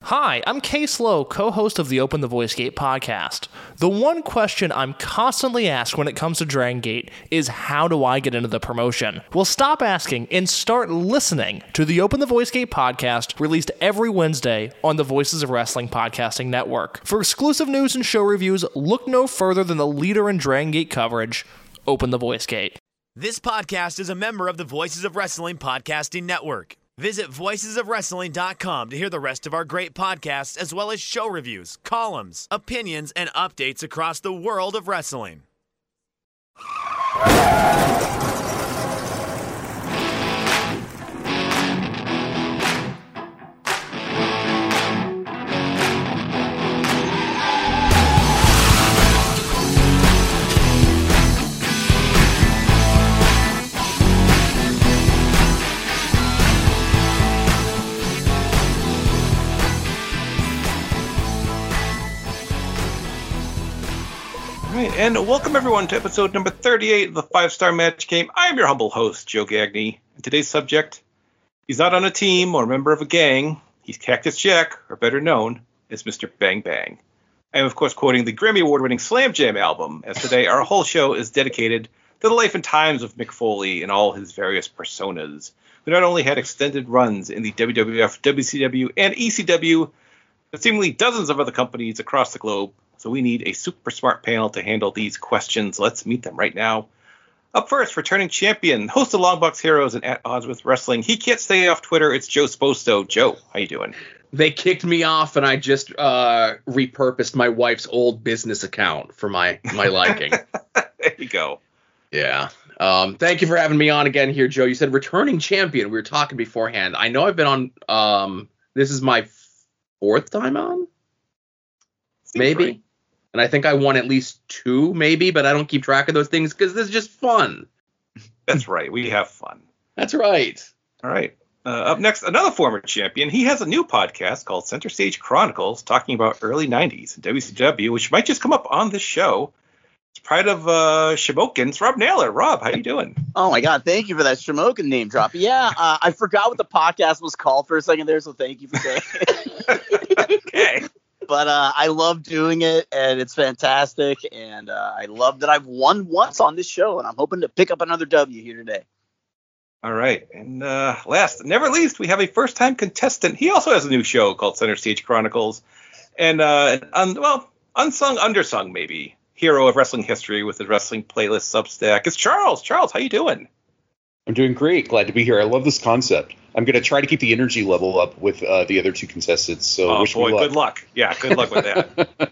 Hi, I'm Case Lowe, co-host of the Open the Voice Gate podcast. The one question I'm constantly asked when it comes to Dragon Gate is, how do I get into the promotion? Well, stop asking and start listening to the Open the Voice Gate podcast, released every Wednesday on the Voices of Wrestling podcasting network. For exclusive news and show reviews, look no further than the leader in Dragon Gate coverage, Open the Voice Gate. This podcast is a member of the Voices of Wrestling podcasting network. Visit voicesofwrestling.com to hear the rest of our great podcasts, as well as show reviews, columns, opinions, and updates across the world of wrestling. And welcome everyone to episode number 38 of the 5-Star Match Game. I am your humble host, Joe Gagney. And today's subject, he's not on a team or a member of a gang. He's Cactus Jack, or better known as Mr. Bang Bang. I am, of course, quoting the Grammy Award-winning Slam Jam album, as today our whole show is dedicated to the life and times of Mick Foley and all his various personas, who not only had extended runs in the WWF, WCW, and ECW, but seemingly dozens of other companies across the globe. So we need a super smart panel to handle these questions. Let's meet them right now. Up first, returning champion, host of Longbox Heroes and At Odds with Wrestling. He can't stay off Twitter. It's Joe Sposto. Joe, how you doing? They kicked me off, and I just repurposed my wife's old business account for my liking. There you go. Yeah. Thank you for having me on again here, Joe. You said returning champion. We were talking beforehand. I know I've been on. This is my fourth time on. Maybe. Right. And I think I won at least 2, maybe, but I don't keep track of those things because this is just fun. That's right. We have fun. That's right. All right. Up next, another former champion. He has a new podcast called Center Stage Chronicles, talking about early 90s WCW, which might just come up on this show. It's pride of Shamokin. It's Rob Naylor. Rob, how you doing? Oh, my God. Thank you for that Shamokin name drop. Yeah, I forgot what the podcast was called for a second there, so thank you for saying it. Okay. But I love doing it, and it's fantastic, and I love that I've won once on this show, and I'm hoping to pick up another W here today. All right, and last, never least, we have a first-time contestant. He also has a new show called Center Stage Chronicles, and unsung, undersung, maybe, hero of wrestling history with his wrestling playlist Substack. It's Charles. Charles, how you doing? I'm doing great. Glad to be here. I love this concept. I'm going to try to keep the energy level up with the other 2 contestants. So wish me luck. Good luck. Yeah, good luck with that.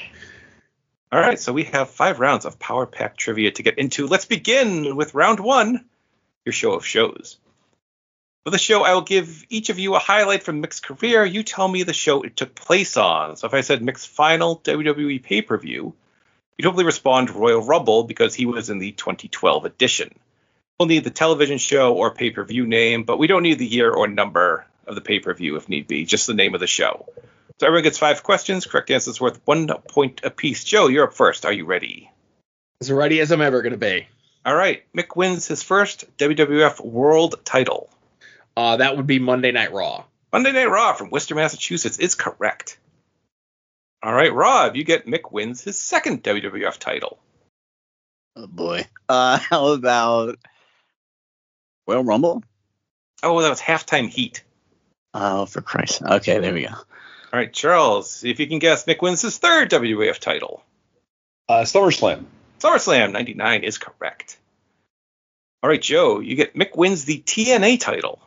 All right, so we have 5 rounds of Power Pack trivia to get into. Let's begin with round 1, your show of shows. For the show, I will give each of you a highlight from Mick's career. You tell me the show it took place on. So if I said Mick's final WWE pay-per-view, you'd hopefully respond Royal Rumble because he was in the 2012 edition. We'll need the television show or pay-per-view name, but we don't need the year or number of the pay-per-view if need be, just the name of the show. So everyone gets 5 questions. Correct answer is worth 1 point apiece. Joe, you're up first. Are you ready? As ready as I'm ever going to be. All right. Mick wins his first WWF World title. That would be Monday Night Raw. Monday Night Raw from Worcester, Massachusetts is correct. All right, Rob, you get Mick wins his second WWF title. Oh, boy. How about Royal Rumble? Oh, that was Halftime Heat. Oh, for Christ. Okay, there we go. All right, Charles, see if you can guess. Mick wins his third WWF title. SummerSlam. SummerSlam 99 is correct. All right, Joe, you get Mick wins the TNA title.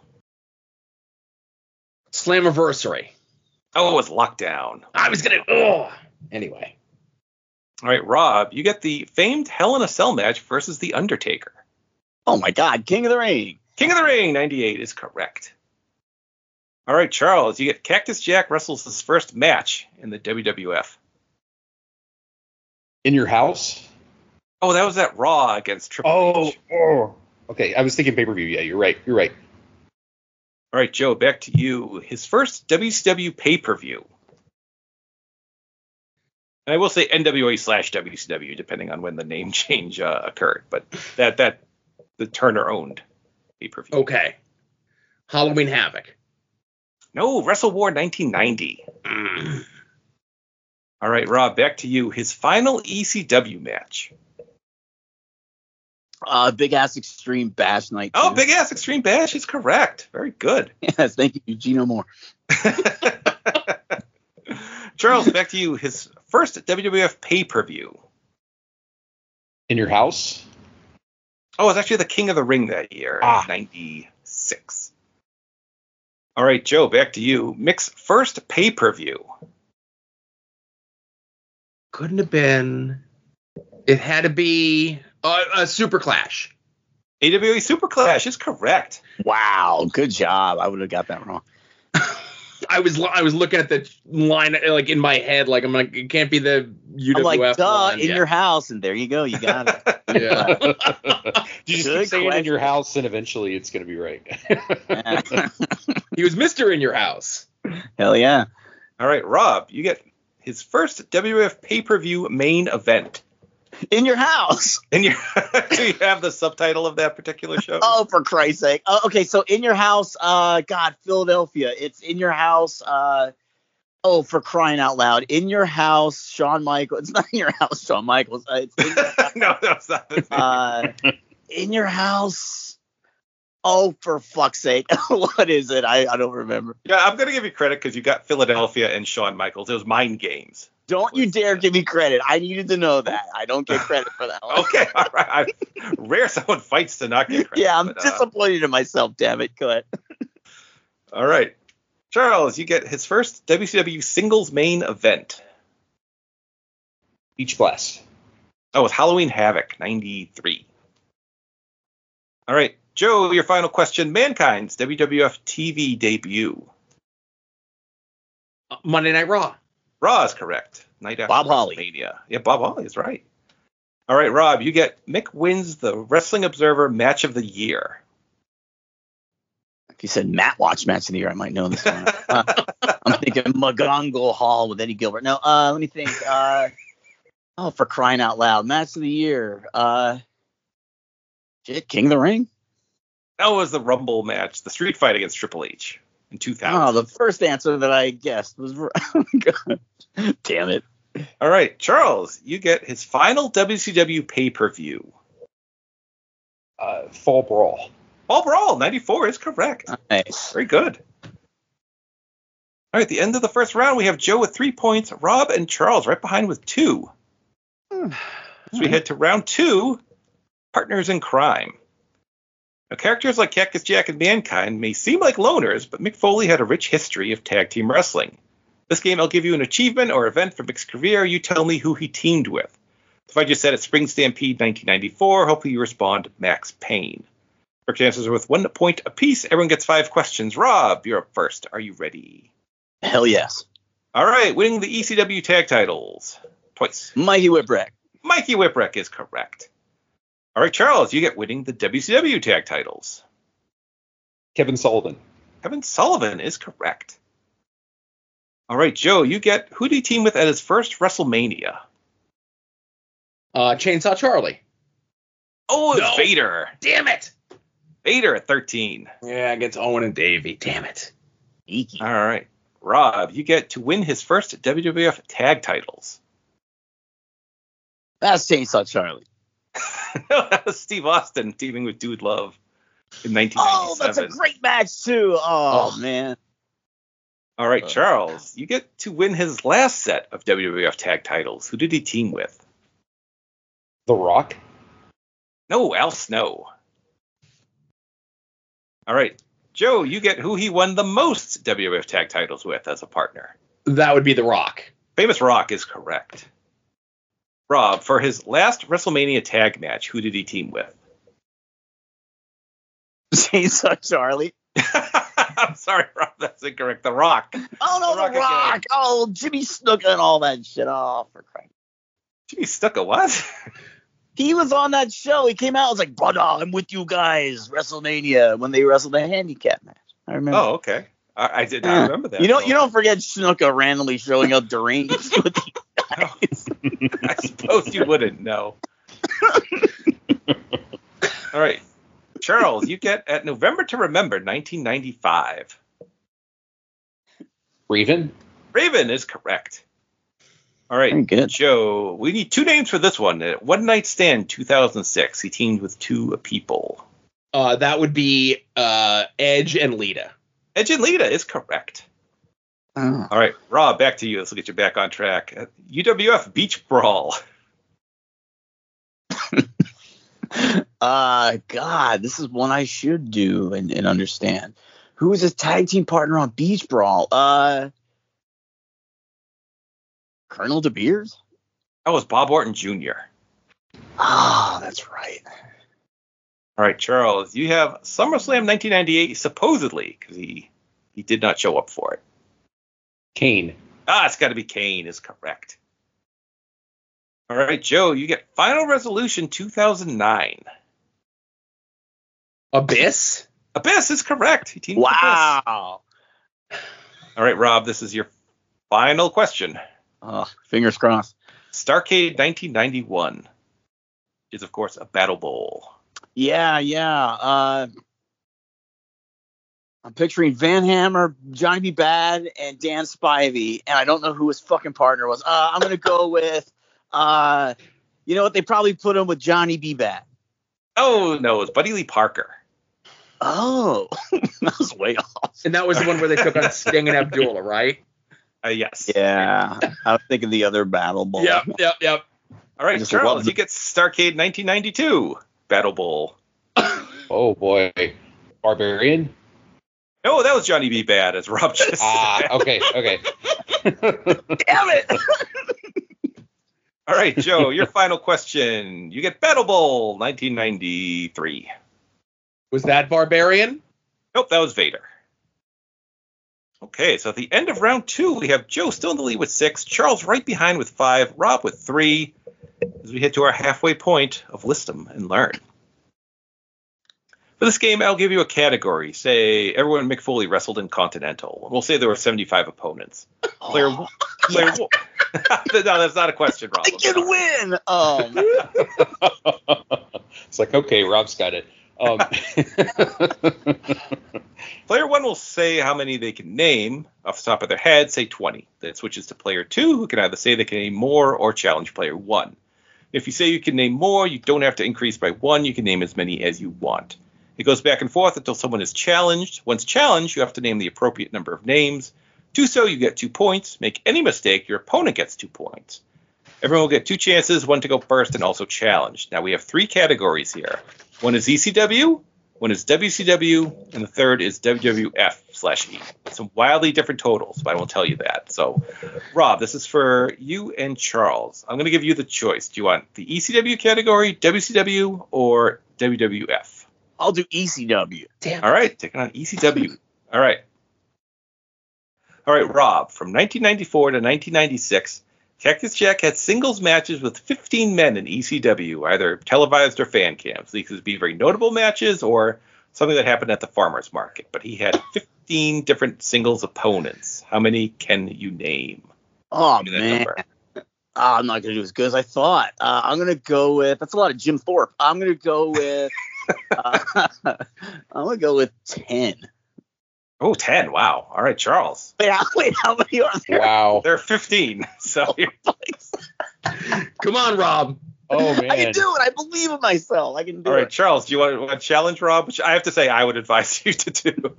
Slammiversary. Oh, it was Lockdown. I was going to... Anyway. All right, Rob, you get the famed Hell in a Cell match versus The Undertaker. Oh, my God. King of the Ring. King of the Ring 98 is correct. All right, Charles, you get Cactus Jack wrestles his first match in the WWF. In Your House? Oh, that was at Raw against Triple H. Oh. Okay, I was thinking pay-per-view. Yeah, you're right. All right, Joe, back to you. His first WCW pay-per-view. And I will say NWA/WCW, depending on when the name change occurred. But that the Turner owned pay-per-view. Okay. Halloween Havoc. No, Wrestle War 1990. All right, Rob, back to you. His final ECW match. Big Ass Extreme Bash Night 2. Oh, Big Ass Extreme Bash is correct. Very good. Yes, thank you, Gino Moore. Charles, back to you. His first WWF pay-per-view. In your house? Oh, it was actually the King of the Ring that year, 96. All right, Joe, back to you. Mick's first pay-per-view. Couldn't have been. It had to be a Super Clash. AWA Super Clash is correct. Wow, good job. I would have got that wrong. I was looking at the line like in my head, like I'm like, it can't be the UWF. I'm like, duh, one. in your house, and there you go, you got it. Yeah. You just Good keep saying in question. your house, and eventually it's going to be right. He was Mr. In Your House. Hell yeah. All right, Rob, you get his first WWF pay-per-view main event. In your house. And you do you have the subtitle of that particular show? Oh, for Christ's sake. Okay, so In Your House, God, Philadelphia. It's In Your House. Oh, for crying out loud. In Your House, Shawn Michaels. It's not In Your House, Shawn Michaels. It's In Your House. No, that's not. In Your House. Oh, for fuck's sake. What is it? I don't remember. Yeah, I'm going to give you credit because you got Philadelphia and Shawn Michaels. It was Mind Games. Don't you dare give me credit. I needed to know that. I don't get credit for that one. Okay, all right. Rare someone fights to not get credit. Yeah, I'm but, disappointed in myself, damn it. Go ahead. All right. Charles, you get his first WCW singles main event. Beach Blast. Oh, with Halloween Havoc, 93. All right. Joe, your final question. Mankind's WWF TV debut. Monday Night Raw. Raw is correct. Night after Bob Holly. WrestleMania. Yeah, Bob Holly is right. All right, Rob, you get Mick wins the Wrestling Observer Match of the Year. If you said Matt Watch Match of the Year, I might know this one. I'm thinking McGonagall Hall with Eddie Gilbert. No, let me think. Oh, for crying out loud. Match of the Year. Shit, King of the Ring? That was the Rumble match, the street fight against Triple H in 2000. Oh, the first answer that I guessed was oh my God. Damn it. All right, Charles, you get his final WCW pay-per-view. Fall Brawl. Fall Brawl, 94 is correct. Nice. Very good. All right, at the end of the first round, we have Joe with 3 points, Rob and Charles right behind with 2. As we head to round 2, Partners in Crime. Now, characters like Cactus Jack and Mankind may seem like loners, but Mick Foley had a rich history of tag team wrestling. This game, I'll give you an achievement or event from Mick's career. You tell me who he teamed with. If I just said at Spring Stampede 1994, hopefully you respond Max Payne. Correct answers are with 1 point apiece. Everyone gets 5 questions. Rob, you're up first. Are you ready? Hell yes. All right, winning the ECW tag titles twice. Mikey Whipwreck. Mikey Whipwreck is correct. All right, Charles, you get winning the WCW tag titles. Kevin Sullivan. Kevin Sullivan is correct. All right, Joe, you get who did he team with at his first WrestleMania? Chainsaw Charlie. Oh, it's No. Vader. Damn it. Vader at 13. Yeah, against Owen and Davey. Damn it. Eeky. All right. Rob, you get to win his first WWF tag titles. That's Chainsaw Charlie. No, that was Steve Austin teaming with Dude Love in 1997. Oh, that's a great match, too. Oh, man. All right, Charles, you get to win his last set of WWF tag titles. Who did he team with? The Rock. No, Al Snow. All right, Joe, you get who he won the most WWF tag titles with as a partner. That would be The Rock. Famous Rock is correct. Rob, for his last WrestleMania tag match, who did he team with? Chainsaw Charlie. I'm sorry, Rob, that's incorrect. The Rock. Oh, no, The The Rock Rock. again. Oh, Jimmy Snuka and all that shit. Oh, for crying. Jimmy Snuka, what? He was on that show. He came out and was like, brother, I'm with you guys. WrestleMania, when they wrestled a handicap match. I remember. Oh, okay. I did not remember that. You don't forget Snuka randomly showing up deranged with you guys. I suppose you wouldn't know. All right. Charles, you get at November to Remember 1995. Raven? Raven is correct. All Very right, good. Joe, we need 2 names for this one. One Night Stand 2006. He teamed with 2 people. That would be Edge and Lita. Edge and Lita is correct. Oh. All right, Rob, back to you. This will get you back on track. UWF Beach Brawl. God, this is one I should do and understand. Who was his tag team partner on Beach Brawl? Colonel De Beers? That was Bob Orton Jr. Ah, that's right. All right, Charles, you have SummerSlam 1998, supposedly, because he did not show up for it. Kane. It's got to be Kane is correct. All right, Joe, you get Final Resolution 2009. Abyss? Abyss is correct. He teamed with Abyss. Wow. All right, Rob, this is your final question. Fingers crossed. Starrcade 1991 is, of course, a Battle Bowl. Yeah. I'm picturing Van Hammer, Johnny B. Bad, and Dan Spivey, and I don't know who his fucking partner was. I'm gonna go with, you know what? They probably put him with Johnny B. Bad. Oh no, it's Buddy Lee Parker. Oh, that was way off. And that was the one where they took on Sting and Abdullah, right? Yes. Yeah, I was thinking the other Battle Bowl. Yep. All right, Just Charles, love you get Starrcade 1992 Battle Bowl. Oh, boy. Barbarian? No, that was Johnny B. Bad, as Rob just said. Okay. Damn it! All right, Joe, your final question. You get Battle Bowl 1993. Was that Barbarian? Nope, that was Vader. Okay, so at the end of round 2, we have Joe still in the lead with 6, Charles right behind with 5, Rob with 3, as we hit to our halfway point of List 'em and Learn. For this game, I'll give you a category. Say everyone Mick Foley wrestled in Continental. We'll say there were 75 opponents. Player one. No, that's not a question, Rob. I can win. Oh, It's like, okay, Rob's got it. Player 1 will say how many they can name off the top of their head, say 20. Then it switches to player 2, who can either say they can name more or challenge player 1. If you say you can name more, you don't have to increase by 1. You can name as many as you want. It goes back and forth until someone is challenged. Once challenged, you have to name the appropriate number of names. Do so, you get 2 points. Make any mistake, your opponent gets 2 points. Everyone will get 2 chances, one to go first and also challenged. Now we have 3 categories here. One is ECW, one is WCW, and the third is WWF/E. Some wildly different totals, but I won't tell you that. So, Rob, this is for you and Charles. I'm going to give you the choice. Do you want the ECW category, WCW, or WWF? I'll do ECW. Damn. All right, taking on ECW. All right, Rob, from 1994 to 1996, Cactus Jack had singles matches with 15 men in ECW, either televised or fan cams. These could be very notable matches or something that happened at the farmer's market. But he had 15 different singles opponents. How many can you name? Oh, Give me that man. number. I'm not going to do as good as I thought. I'm going to go with, that's a lot of Jim Thorpe. I'm going to go with, I'm going to go with 10. Oh, 10. Wow. All right, Charles. Wait, how many are there? Wow. There are 15. So Come on, Rob. Oh, man. I can do it. I believe in myself. I can do all right, it. Charles, do you want to challenge Rob? Which I have to say I would advise you to do.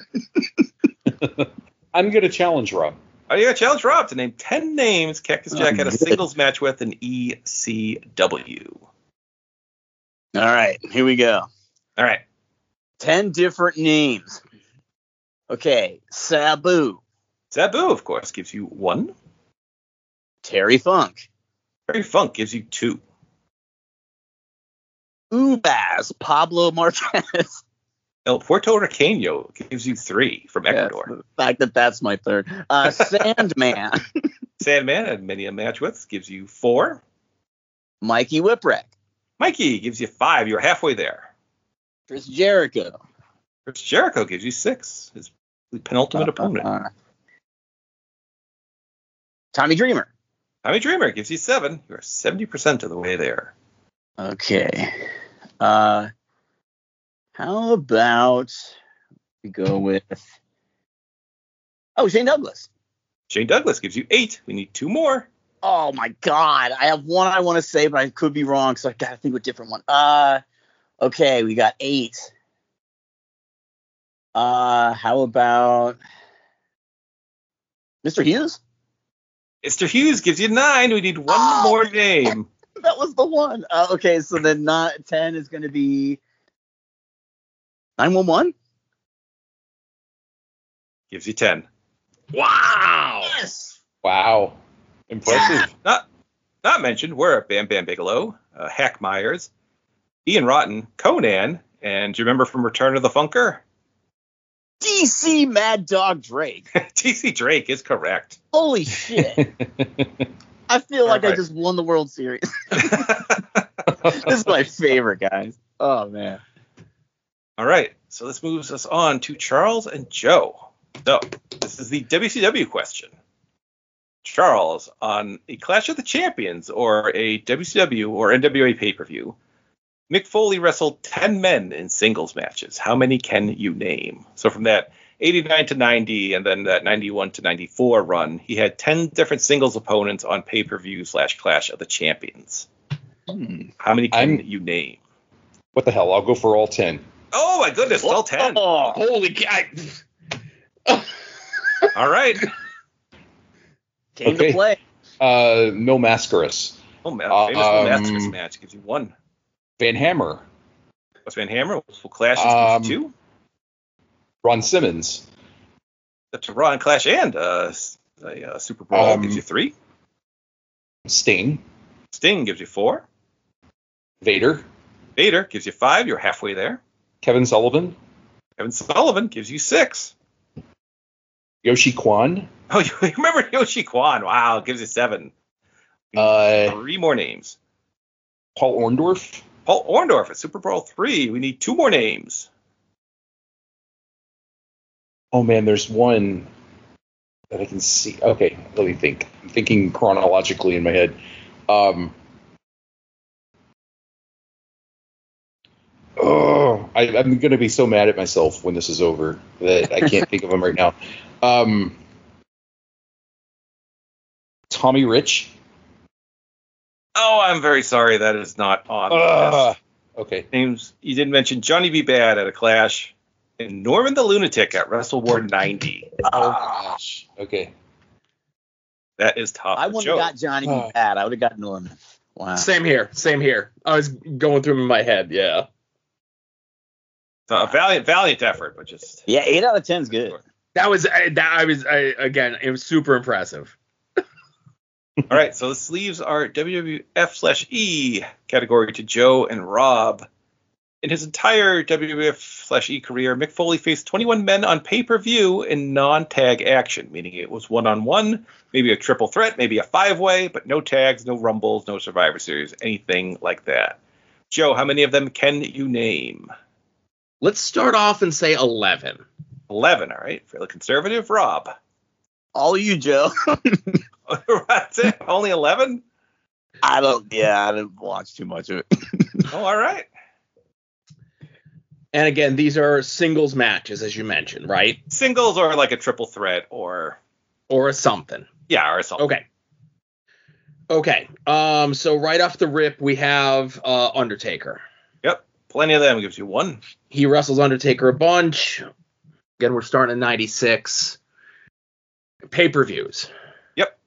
I'm going to challenge Rob. Oh, yeah, challenge Rob to name 10 names Cactus Jack had a singles match with in ECW. All right, here we go. All right. 10 different names. Okay, Sabu, Sabu, of course, gives you 1. Terry Funk, Terry Funk gives you 2. Ubaz, Pablo Marquez. El Puerto Riqueño gives you 3 from Ecuador. Yes, the fact that that's my third. Sandman, Sandman had many a match with, gives you 4. Mikey Whipwreck, Mikey gives you 5. You're halfway there. Chris Jericho. Chris Jericho gives you 6. His penultimate opponent. Tommy Dreamer. Tommy Dreamer gives you 7. You're 70% of the way there. Okay. How about we go with Shane Douglas. Shane Douglas gives you 8. We need 2 more. Oh my God. I have one I want to say, but I could be wrong, so I gotta think of a different one. Okay, we got 8. How about Mr. Hughes? Mr. Hughes gives you 9. We need one more name. That was the one. Okay, so then 10 is going to be 911? Gives you 10. Wow. Yes. Wow. Impressive. Not mentioned were Bam Bam Bigelow, Hack Myers, Ian Rotten, Conan, and do you remember from Return of the Funker? DC Mad Dog Drake. TC Drake is correct. Holy shit. I feel like All I right. just won the World Series. This is my favorite, guys. Oh, man. All right, so this moves us on to Charles and Joe. So this is the WCW question. Charles, on a Clash of the Champions or a WCW or NWA pay-per-view, Mick Foley wrestled 10 men in singles matches. How many can you name? So from that 89 to 90 and then that 91 to 94 run, he had 10 different singles opponents on pay-per-view / Clash of the Champions. How many can you name? What the hell? I'll go for all 10. Oh, my goodness, all 10. Oh, Holy cow. All right. came to play. Mil Mascaras. Oh, man, famous Masters match gives you 1. Van Hammer. Wes Van Hammer, Full Clash gives you 2. Ron Simmons. That's a Raw and Clash and Super Brawl gives you 3. Sting. Sting gives you 4. Vader. Vader gives you 5. You're halfway there. Kevin Sullivan. Kevin Sullivan gives you 6. Yoshi Kwan. Oh, you remember Yoshi Kwan? Wow, gives you 7. 3 more names. Paul Orndorff. Paul Orndorff at Super Brawl 3. We need 2 more names. Oh, man, there's one that I can see. Okay, let me think. I'm thinking chronologically in my head. I'm going to be so mad at myself when this is over that I can't think of him right now. Tommy Rich. Oh, I'm very sorry. That is not on the list. Okay. Names. You didn't mention Johnny B. Bad at a Clash and Norman the Lunatic at Wrestle War 90. Oh, gosh. Okay. That is tough. I wouldn't have got Johnny B. Bad. I would have got Norman. Wow. Same here. I was going through in my head, yeah. So a valiant effort, but just Yeah, 8 out of 10 is good. Again, it was super impressive. All right, so this leaves our WWF/E category to Joe and Rob. In his entire WWF/E career, Mick Foley faced 21 men on pay-per-view in non-tag action, meaning it was one-on-one, maybe a triple threat, maybe a 5-way, but no tags, no rumbles, no Survivor Series, anything like that. Joe, how many of them can you name? Let's start off and say 11. 11, all right. Fairly conservative. Rob. All you, Joe. That's it? Only 11? I didn't watch too much of it. Oh, all right. And again, these are singles matches, as you mentioned, right? Singles or like a triple threat or Or something. Yeah, or something. Okay. So right off the rip, we have Undertaker. Yep. Plenty of them. Gives you 1. He wrestles Undertaker a bunch. Again, we're starting in 96. Pay-per-views. Yep.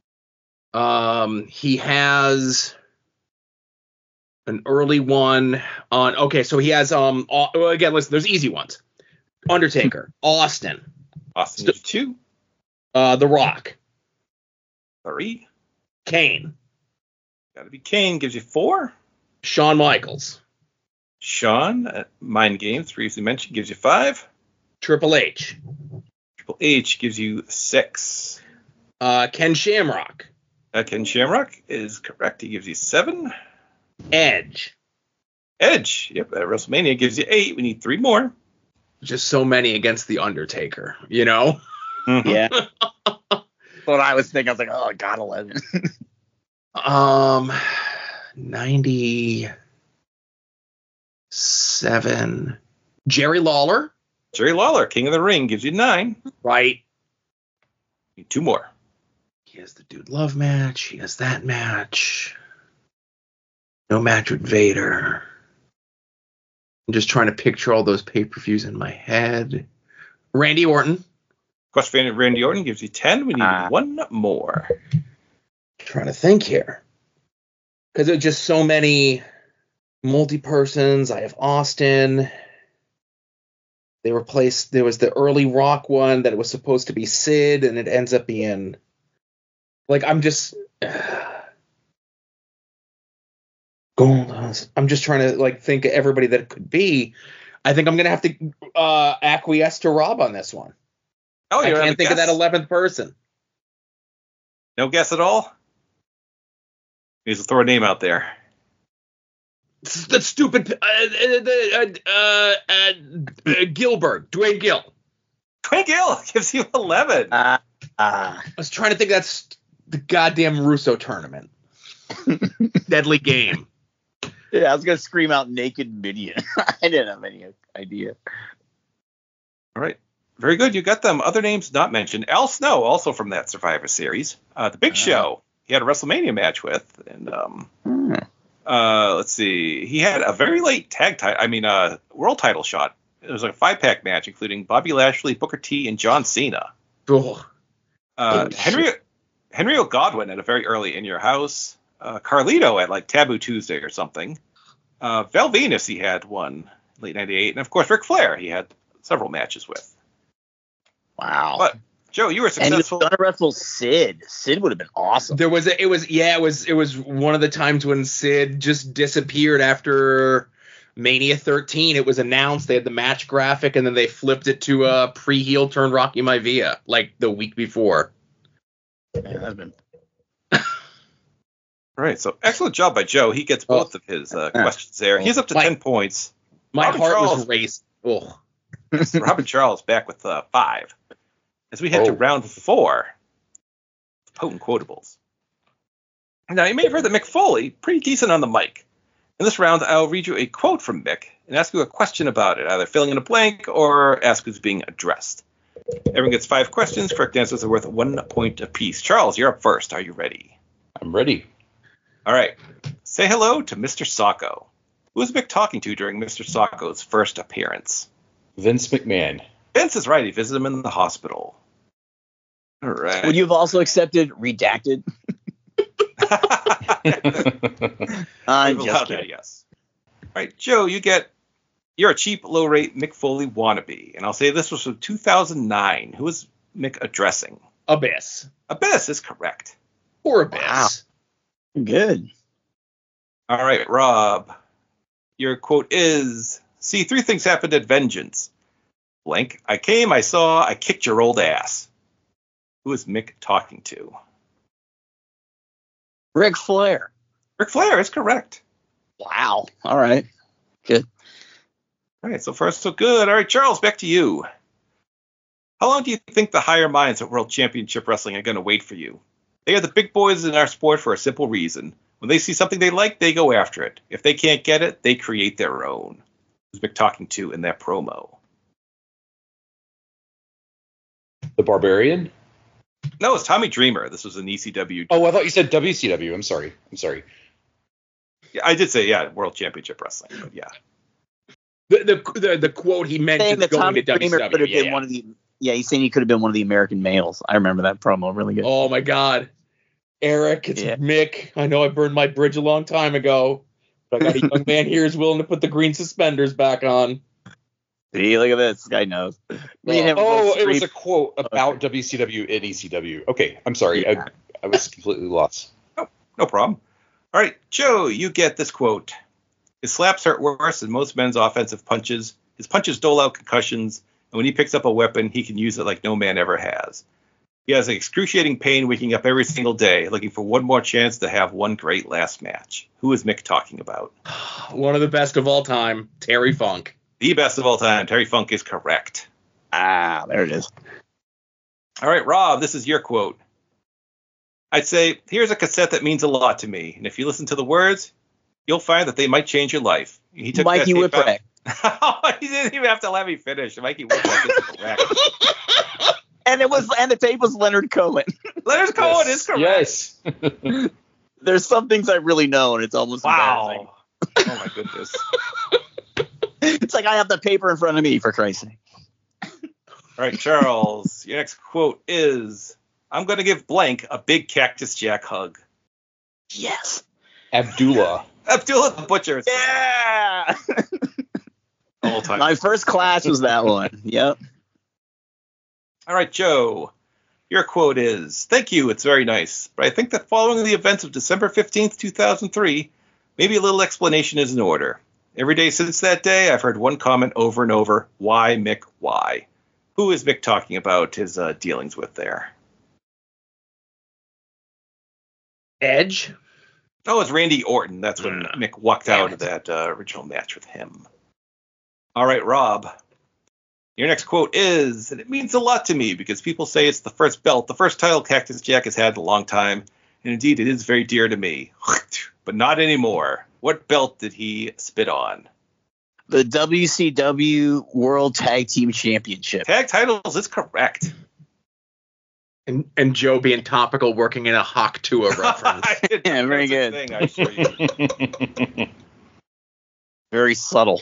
He has an early one on. Okay, so he has again, listen, there's easy ones. Undertaker, Austin gives you 2. The Rock, 3. Kane, Gotta be Kane. Gives you 4. Shawn Michaels, Shawn at Mind Games, previously mentioned, gives you 5. Triple H, Triple H gives you 6. Ken Shamrock, Ken Shamrock is correct. He gives you 7. Edge. Edge, yep, at WrestleMania gives you 8. We need 3 more. Just so many against the Undertaker, you know? Mhm. Yeah. What I was thinking, I was like, oh, God, 11. 97. Jerry Lawler. Jerry Lawler, King of the Ring, gives you 9. Right. Need 2 more. He has the Dude Love match. He has that match. No match with Vader. I'm just trying to picture all those pay-per-views in my head. Randy Orton. Question for Randy Orton gives you 10. We need one more. Trying to think here. Because there's just so many multi-persons. I have Austin. They replaced, there was the early Rock one that it was supposed to be Sid, and it ends up being, like, I'm just trying to, like, think of everybody that it could be. I think I'm going to have to acquiesce to Rob on this one. Oh, I can't think of that 11th person. No guess at all? He's to throw a name out there. The stupid Gilbert, Dwayne Gill. Dwayne Gill gives you 11. I was trying to think that's the goddamn Russo tournament. Deadly Game. Yeah, I was gonna scream out Naked Midian. I didn't have any idea. All right. Very good. You got them. Other names not mentioned. Al Snow, also from that Survivor Series. The Big Show, he had a WrestleMania match with. And let's see. He had a very late world title shot. It was like a 5-pack match, including Bobby Lashley, Booker T, and John Cena. Henry O. Godwin at a very early In Your House. Carlito at like Taboo Tuesday or something. Val Venus, he had one late 98. And of course, Ric Flair, he had several matches with. Wow. But Joe, you were successful. And he was gonna wrestle Sid. Sid would have been awesome. It was one of the times when Sid just disappeared after Mania 13. It was announced, they had the match graphic, and then they flipped it to a pre-heel turn Rocky Maivia like the week before. Yeah, that'd been. Right, so excellent job by Joe. He gets both of his questions there. He's up to 10 points. My heart was racing. Oh. Robin Charles back with 5. As we head to round 4, potent quotables. Now, you may have heard that Mick Foley, pretty decent on the mic. In this round, I'll read you a quote from Mick and ask you a question about it, either filling in a blank or ask who's being addressed. Everyone gets 5 questions. Correct answers are worth 1 point apiece. Charles, you're up first. Are you ready? I'm ready. All right. Say hello to Mr. Sacco. Who was Mick talking to during Mr. Sacco's first appearance? Vince McMahon. Vince is right. He visited him in the hospital. All right. Would you have also accepted redacted? I'm just kidding. Yes. All right, Joe, you're a cheap, low-rate Mick Foley wannabe. And I'll say this was from 2009. Who was Mick addressing? Abyss. Abyss is correct. Or Abyss. Wow. Good. All right, Rob. Your quote is, see, 3 things happened at Vengeance. Blank. I came, I saw, I kicked your old ass. Who is Mick talking to? Ric Flair. Ric Flair is correct. Wow. All right. Good. All right, so far so good. All right, Charles, back to you. How long do you think the higher minds at World Championship Wrestling are going to wait for you? They are the big boys in our sport for a simple reason. When they see something they like, they go after it. If they can't get it, they create their own. Who's Mick talking to in that promo? The Barbarian? No, it's Tommy Dreamer. This was an ECW. Oh, I thought you said WCW. I'm sorry. Yeah, I did say, World Championship Wrestling, but yeah. The quote he mentioned is going Tommy to Dreamer WCW. could have been one of the. Yeah, he's saying he could have been one of the American males. I remember that promo really good. Oh my God, Eric, it's Mick. I know I burned my bridge a long time ago, but I got a young man here who's willing to put the green suspenders back on. See, look at this. This guy knows. It was a quote about WCW and ECW. Okay, I'm sorry. Yeah. I was completely lost. No problem. All right, Joe, you get this quote. His slaps hurt worse than most men's offensive punches. His punches dole out concussions, and when he picks up a weapon, he can use it like no man ever has. He has excruciating pain waking up every single day, looking for one more chance to have one great last match. Who is Mick talking about? One of the best of all time, Terry Funk. The best of all time. Terry Funk is correct. Ah, there it is. All right, Rob, this is your quote. I'd say, here's a cassette that means a lot to me, and if you listen to the words, you'll find that they might change your life. He took Mikey Whipwreck. He didn't even have to let me finish. Mikey Whipwreck is correct. And the tape was Leonard Cohen. Leonard Cohen is correct. Yes. There's some things I really know, and it's almost embarrassing. Wow. Oh my goodness. It's like I have the paper in front of me, for Christ's sake. All right, Charles, your next quote is, I'm going to give blank a big Cactus Jack hug. Yes. Abdullah. Abdullah the Butcher. Yeah. All time. My first class was that one. Yep. All right, Joe, your quote is, thank you, it's very nice, but I think that following the events of December 15th, 2003, maybe a little explanation is in order. Every day since that day, I've heard one comment over and over, why, Mick, why? Who is Mick talking about his dealings with there? Edge. Oh, it's Randy Orton. That's when Mick walked out of that original match with him. All right, Rob. Your next quote is, and it means a lot to me because people say it's the first belt, the first title Cactus Jack has had in a long time, and indeed it is very dear to me. But not anymore. What belt did he spit on? The WCW World Tag Team Championship. Tag titles is correct. And Joe being topical, working in a Hawk Tua reference. Yeah, very good. Thing, I assure you. Very subtle.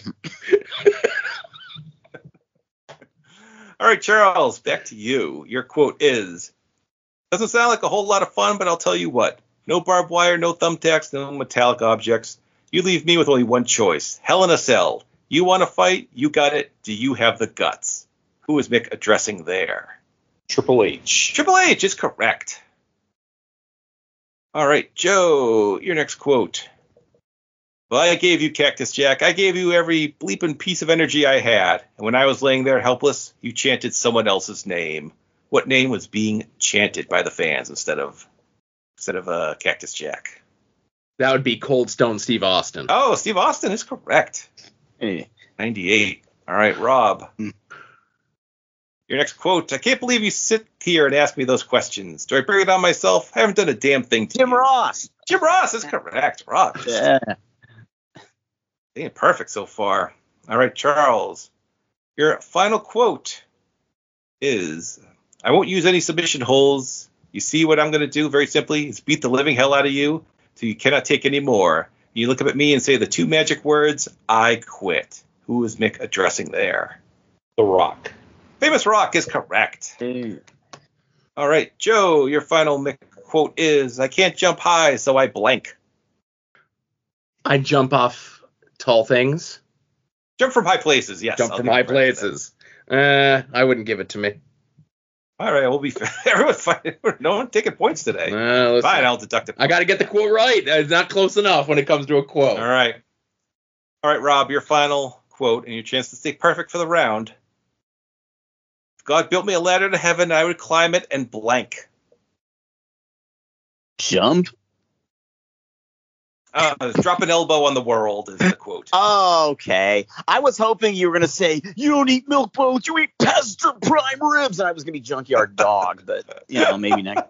All right, Charles, back to you. Your quote is, doesn't sound like a whole lot of fun, but I'll tell you what. No barbed wire, no thumbtacks, no metallic objects. You leave me with only one choice. Hell in a Cell. You want to fight? You got it. Do you have the guts? Who is Mick addressing there? Triple H. Triple H is correct. All right, Joe, your next quote. Well, I gave you Cactus Jack. I gave you every bleeping piece of energy I had. And when I was laying there helpless, you chanted someone else's name. What name was being chanted by the fans instead of Cactus Jack? That would be Cold Stone Steve Austin. Oh, Steve Austin is correct. Hey. 98. All right, Rob. Your next quote. I can't believe you sit here and ask me those questions. Do I bring it on myself? I haven't done a damn thing to Jim you. Ross. Jim Ross is correct. Rob. Yeah. Being perfect so far. All right, Charles. Your final quote is, I won't use any submission holes. You see what I'm going to do very simply is beat the living hell out of you till you cannot take any more. You look up at me and say the two magic words, I quit. Who is Mick addressing there? The Rock. Famous Rock is correct. Hey. All right, Joe, your final Mick quote is, I can't jump high, so I blank. I jump off tall things. Jump from high places, yes. Jump I'll from give high you credit for places. I wouldn't give it to me. All right, we'll be fair. Everyone's fine. No one taking points today. Listen, Fine, I'll deduct it. I got to get the quote right. It's not close enough when it comes to a quote. All right, Rob, your final quote and your chance to stay perfect for the round. If God built me a ladder to heaven, I would climb it and blank. Jump? Drop an elbow on the world is the quote. Oh, okay. I was hoping you were going to say, you don't eat milk bones, you eat Pastor Prime ribs. And I was going to be Junkyard Dog, but, maybe next.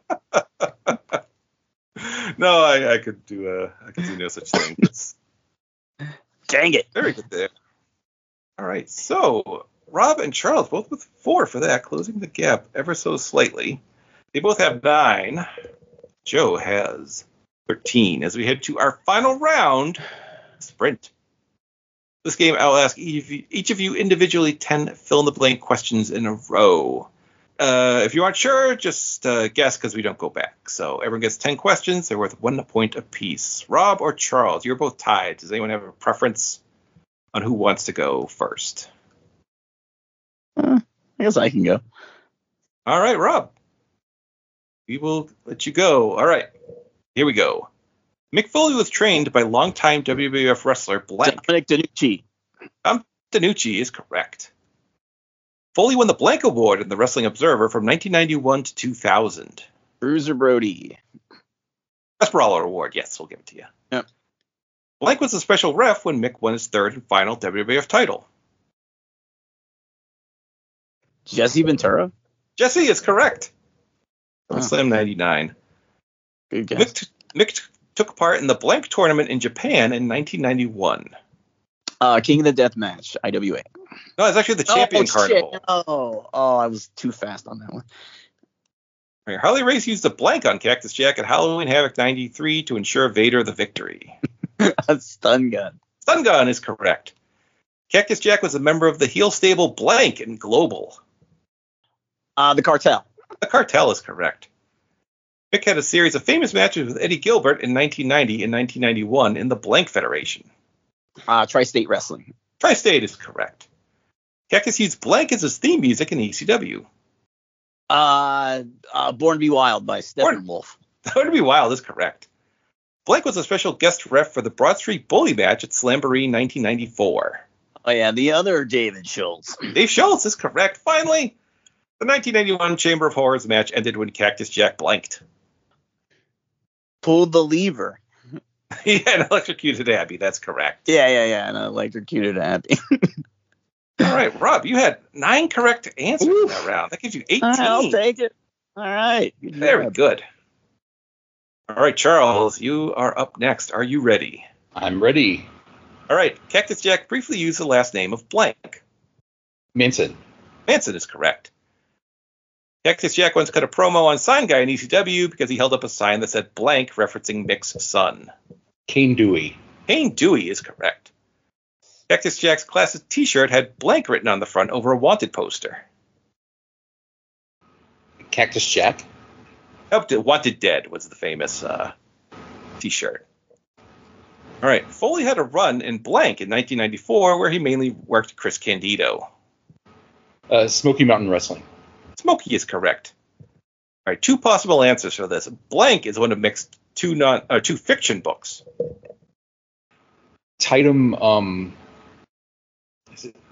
No, I could do no such thing. Dang it. Very good there. All right, so Rob and Charles both with 4 for that, closing the gap ever so slightly. They both have 9. Joe has 13. As we head to our final round, Sprint. This game, I'll ask each of you individually 10 fill-in-the-blank questions in a row. If you aren't sure, just guess because we don't go back. So everyone gets 10 questions. They're worth 1 point apiece. Rob or Charles, you're both tied. Does anyone have a preference on who wants to go first? I guess I can go. All right, Rob. We will let you go. All right. Here we go. Mick Foley was trained by longtime WWF wrestler blank. Dominic DeNucci. DeNucci is correct. Foley won the Blank Award in the Wrestling Observer from 1991 to 2000. Bruiser Brody. Best Brawler Award. Yes, we'll give it to you. Yep. Blank was a special ref when Mick won his 3rd and final WWF title. Jesse Ventura. Jesse is correct. Oh. Slam 99. Good guess. Mick took part in the Blank tournament in Japan in 1991. King of the Death Match, IWA. No, it's actually the Champion Carnival. Shit. Oh, I was too fast on that one. All right, Harley Race used a blank on Cactus Jack at Halloween Havoc 93 to ensure Vader the victory. A stun gun. Stun gun is correct. Cactus Jack was a member of the heel stable blank in Global. The Cartel. The Cartel is correct. Mick had a series of famous matches with Eddie Gilbert in 1990 and 1991 in the Blank Federation. Tri-State Wrestling. Tri-State is correct. Cactus used blank as his theme music in ECW. Born to Be Wild by Steppenwolf. Born to Be Wild is correct. Blank was a special guest ref for the Broad Street Bully match at Slamboree 1994. Oh, yeah, the other David Schultz. Dave Schultz is correct. Finally, the 1991 Chamber of Horrors match ended when Cactus Jack blanked. Pulled the lever. He had electrocuted Abby. That's correct. Yeah, and electrocuted Abby. All right, Rob, you had 9 correct answers in that round. That gives you 18. I'll take it. All right. Very good. All right, Charles, you are up next. Are you ready? I'm ready. All right, Cactus Jack briefly used the last name of blank. Manson. Manson is correct. Cactus Jack once cut a promo on Sign Guy in ECW because he held up a sign that said blank, referencing Mick's son. Kane Dewey. Kane Dewey is correct. Cactus Jack's classic t-shirt had blank written on the front over a wanted poster. Cactus Jack. Wanted Dead was the famous t-shirt. All right, Foley had a run in blank in 1994 where he mainly worked Chris Candido. Smoky Mountain Wrestling. Smokey is correct. All right, 2 possible answers for this. Blank is one of Mick's 2 fiction books. Titum, is it,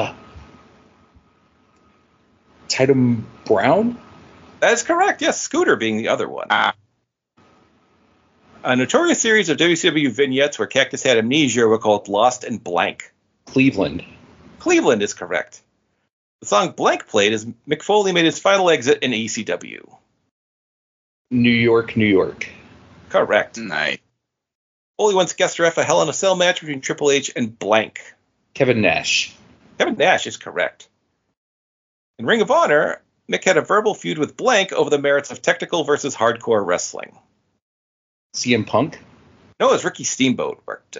Titum Brown? That is correct. Yes, Scooter being the other one. A notorious series of WCW vignettes where Cactus had amnesia were called Lost and Blank. Cleveland. Cleveland is correct. The song Blank played as Mick Foley made his final exit in ECW. New York, New York. Correct. Nice. Foley once guest ref a Hell in a Cell match between Triple H and Blank. Kevin Nash. Kevin Nash is correct. In Ring of Honor, Mick had a verbal feud with Blank over the merits of technical versus hardcore wrestling. CM Punk. No, it was Ricky Steamboat worked.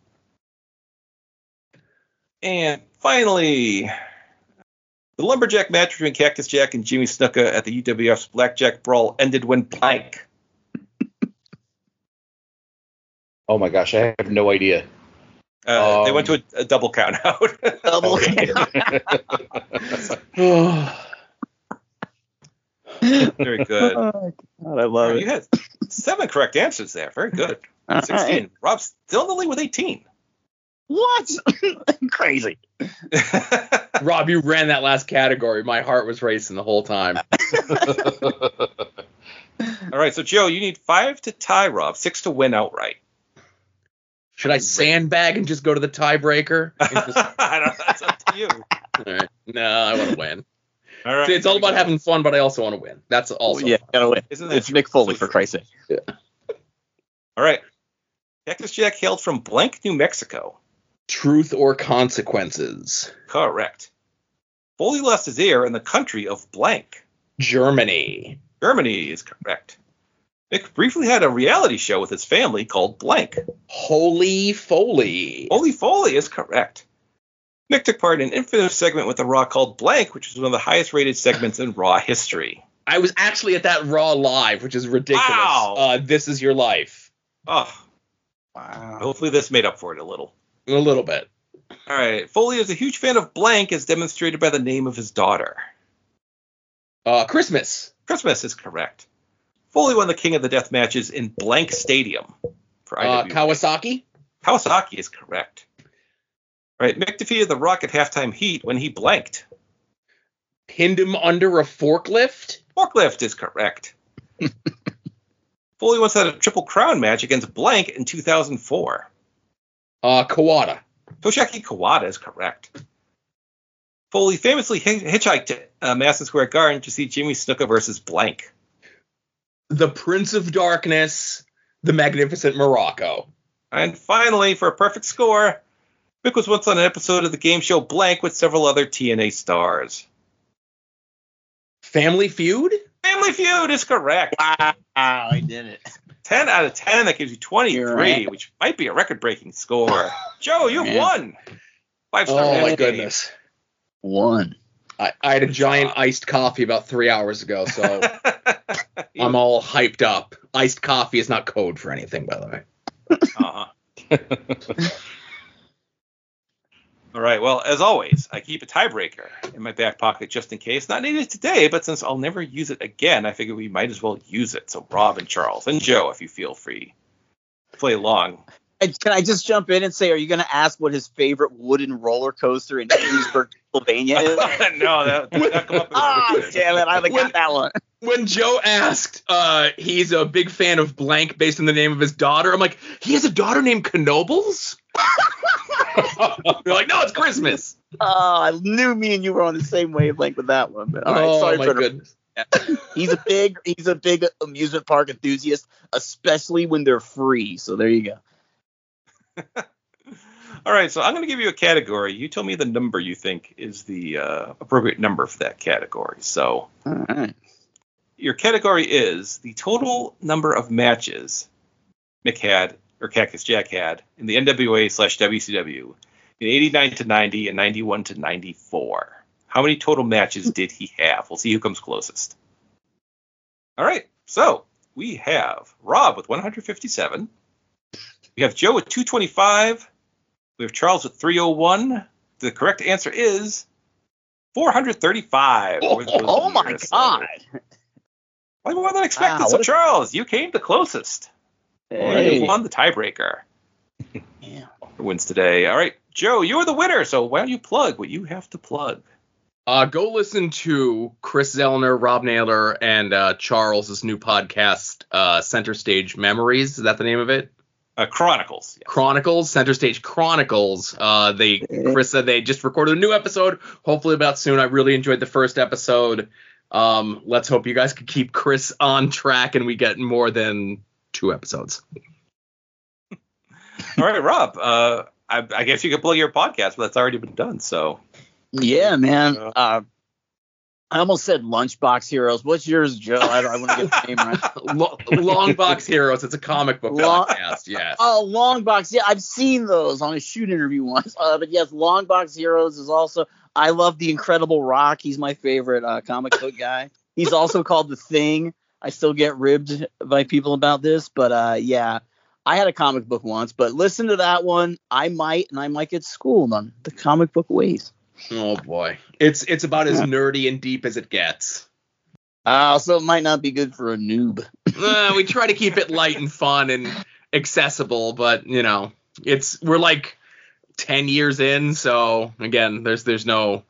And finally, the lumberjack match between Cactus Jack and Jimmy Snuka at the UWF's Blackjack Brawl ended when blank. Oh my gosh, I have no idea. They went to a double count out. Double Very good. Oh, God, I love You had 7 correct answers there. Very good. All 16. right. Rob's still in the lead with 18. What? Crazy. Rob, you ran that last category. My heart was racing the whole time. All right, so Joe, you need 5 to tie Rob, 6 to win outright. Should I sandbag and just go to the tiebreaker? I don't know. That's up to you. All right. No, I want to win. All right. See, it's all about having fun, but I also want to win. That's also Yeah, gotta win. Isn't that It's Mick Foley, for Christ's sake. All right. Cactus Jack hailed from Blank, New Mexico. Truth or consequences. Correct. Foley lost his ear in the country of Blank. Germany. Germany is correct. Mick briefly had a reality show with his family called Blank. Holy Foley. Holy Foley is correct. Mick took part in an infamous segment with The Raw called Blank, which was one of the highest rated segments in Raw history. I was actually at that Raw live, which is ridiculous. Wow. This Is Your Life. Oh, Wow. hopefully this made up for it a little. A little bit. All right. Foley is a huge fan of Blank, as demonstrated by the name of his daughter. Christmas. Christmas is correct. Foley won the King of the Death matches in Blank Stadium for IWA. Kawasaki. Kawasaki is correct. All right. Mick defeated The Rock at halftime heat when he blanked. Pinned him under a forklift. Forklift is correct. Foley once had a Triple Crown match against Blank in 2004. Kawada. Toshiaki Kawada is correct. Foley famously hitchhiked to Madison Square Garden to see Jimmy Snuka versus Blank. The Prince of Darkness. The Magnificent Morocco. And finally, for a perfect score, Mick was once on an episode of the game show Blank with several other TNA stars. Family Feud? Family Feud is correct. Wow, I did it. 10 out of 10. That gives you 23, You're right. which might be a record-breaking score. Joe, you've Man. won. 5-star Oh, match my game. goodness. One. I had a giant iced coffee about 3 hours ago, so I'm all hyped up. Iced coffee is not code for anything, by the way. Uh-huh. All right. Well, as always, I keep a tiebreaker in my back pocket just in case. Not needed today, but since I'll never use it again, I figure we might as well use it. So Rob and Charles and Joe, if you feel free, play along. Can I just jump in and say, are you going to ask what his favorite wooden roller coaster in Amesburg, Pennsylvania is? No, that come up. Damn it! I got that one. When Joe asked, he's a big fan of Blank based on the name of his daughter, I'm like, he has a daughter named Knobles? You're like, no, it's Christmas. I knew me and you were on the same wavelength with that one. But all right, sorry my for goodness. He's a big amusement park enthusiast, especially when they're free. So there you go. All right, so I'm going to give you a category. You tell me the number you think is the appropriate number for that category. So All right. your category is the total number of matches Mick had, or Cactus Jack had, in the NWA/WCW in 89 to 90 and 91 to 94. How many total matches did he have? We'll see who comes closest. All right, so we have Rob with 157. We have Joe with 225. We have Charles with 301. The correct answer is 435. Oh my God. Way more than expected. Wow, So, Charles, you came the closest. Hey. You won the tiebreaker. Yeah. Who wins today? All right, Joe, you're the winner. So why don't you plug what you have to plug? Go listen to Chris Zellner, Rob Naylor, and Charles' new podcast, Center Stage Memories. Is that the name of it? Chronicles. Yes. Chronicles, Center Stage Chronicles. Chris said they just recorded a new episode, hopefully about soon. I really enjoyed the first episode. Let's hope you guys can keep Chris on track and we get more than 2 episodes. All right, Rob. I guess you could plug your podcast, but that's already been done. So Yeah, man. I almost said Lunchbox Heroes. What's yours, Joe? I want to get the name right. Long Box Heroes. It's a comic book podcast. Yes. Oh, Longbox. Yeah, I've seen those on a shoot interview once. But yes, Longbox Heroes is also. I love the Incredible Rock. He's my favorite comic book guy. He's also called The Thing. I still get ribbed by people about this, but yeah, I had a comic book once. But listen to that one. I might get schooled on the comic book ways. Oh boy, it's about as nerdy and deep as it gets. So it might not be good for a noob. We try to keep it light and fun and accessible, but we're like 10 years in, so again, there's no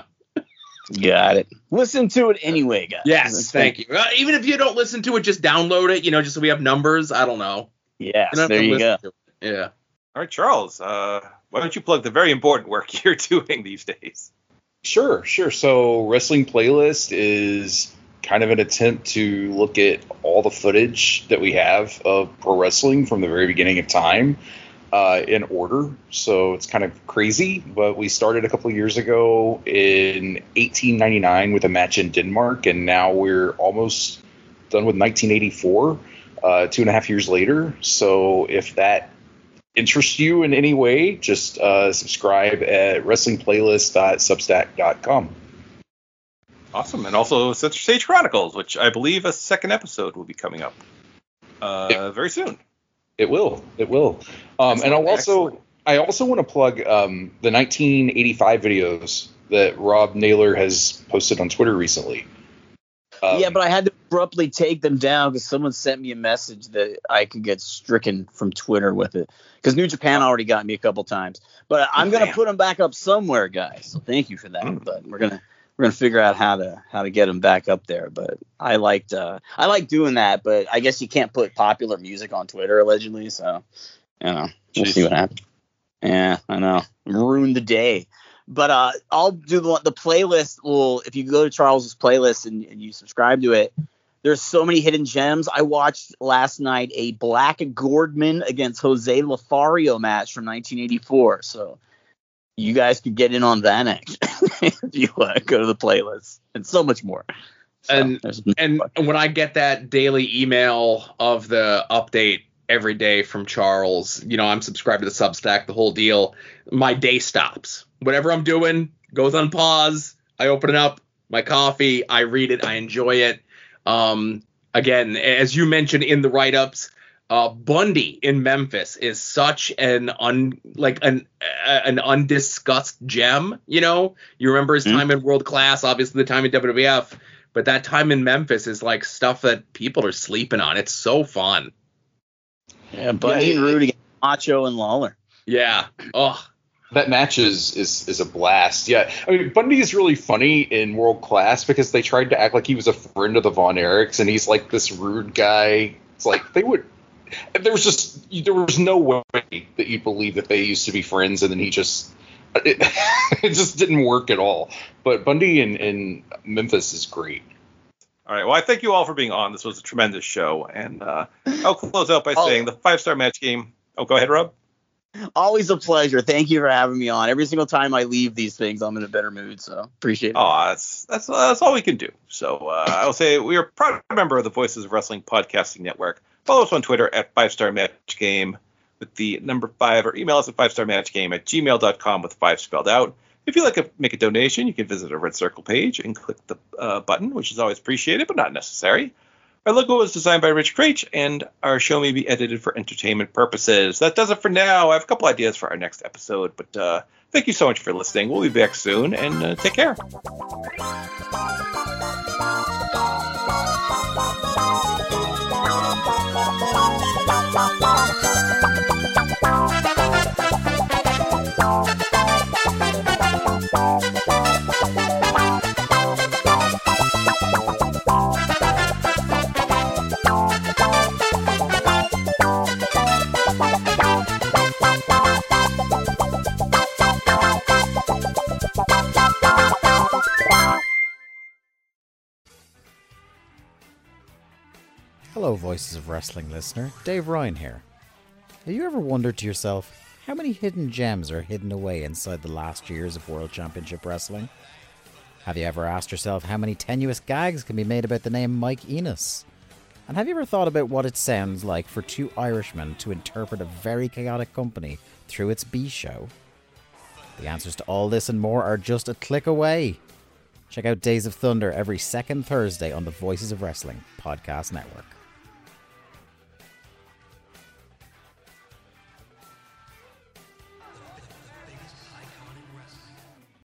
Got it. Listen to it anyway, guys. Yes, thank you. Even if you don't listen to it, just download it. Just so we have numbers. I don't know. Yes, there you go. Yeah. all right, Charles. Why don't you plug the very important work you're doing these days? Sure. So Wrestling Playlist is kind of an attempt to look at all the footage that we have of pro wrestling from the very beginning of time in order. So it's kind of crazy, but we started a couple of years ago in 1899 with a match in Denmark, and now we're almost done with 1984, 2.5 years later. So if that interests you in any way, just subscribe at wrestlingplaylist.substack.com. Awesome. And also Center Stage Chronicles, which I believe a second episode will be coming up very soon. It will. And I also want to plug the 1985 videos that Rob Naylor has posted on Twitter recently. Yeah, but I had to abruptly take them down because someone sent me a message that I could get stricken from Twitter with it. Because New Japan already got me a couple times. But I'm going to put them back up somewhere, guys. So thank you for that. But we're gonna figure out how to get them back up there. But I like doing that. But I guess you can't put popular music on Twitter allegedly. So we'll see what happens. Yeah, I know. Ruined the day. But I'll do the playlist. Well, if you go to Charles's playlist and you subscribe to it, there's so many hidden gems. I watched last night a Black Gordman against Jose Lothario match from 1984. So you guys could get in on that action if you go to the playlist and so much more. So, and when I get that daily email of the update every day from Charles, I'm subscribed to the Substack, the whole deal. My day stops. Whatever I'm doing goes on pause. I open it up, my coffee, I read it, I enjoy it. Again, as you mentioned in the write-ups, Bundy in Memphis is such an undiscussed gem. You remember his time in World Class, obviously the time in WWF, but that time in Memphis is like stuff that people are sleeping on. It's so fun. Yeah, Bundy and Rude against Macho and Lawler. Yeah. Oh, that match is a blast. Yeah, I mean, Bundy is really funny in World Class because they tried to act like he was a friend of the Von Erichs, and he's like this rude guy. It's like there was no way that you'd believe that they used to be friends, and then it just didn't work at all. But Bundy in Memphis is great. All right. Well, I thank you all for being on. This was a tremendous show, and I'll close out by saying the 5-star match game. Oh, go ahead, Rob. Always a pleasure. Thank you for having me on. Every single time I leave these things, I'm in a better mood. So appreciate it. Oh, that's all we can do. So I will say we are a proud member of the Voices of Wrestling Podcasting Network. Follow us on Twitter at 5-star match game with the number 5, or email us at 5starmatchgame@gmail.com with 5 spelled out. If you'd like to make a donation, you can visit our Red Circle page and click the button, which is always appreciated, but not necessary. Our logo was designed by Rich Craich, and our show may be edited for entertainment purposes. That does it for now. I have a couple ideas for our next episode, but thank you so much for listening. We'll be back soon, and take care. Hello, Voices of Wrestling listener. Dave Ryan here. Have you ever wondered to yourself how many hidden gems are hidden away inside the last years of World Championship Wrestling? Have you ever asked yourself how many tenuous gags can be made about the name Mike Enos? And have you ever thought about what it sounds like for two Irishmen to interpret a very chaotic company through its B-show? The answers to all this and more are just a click away. Check out Days of Thunder every second Thursday on the Voices of Wrestling Podcast Network.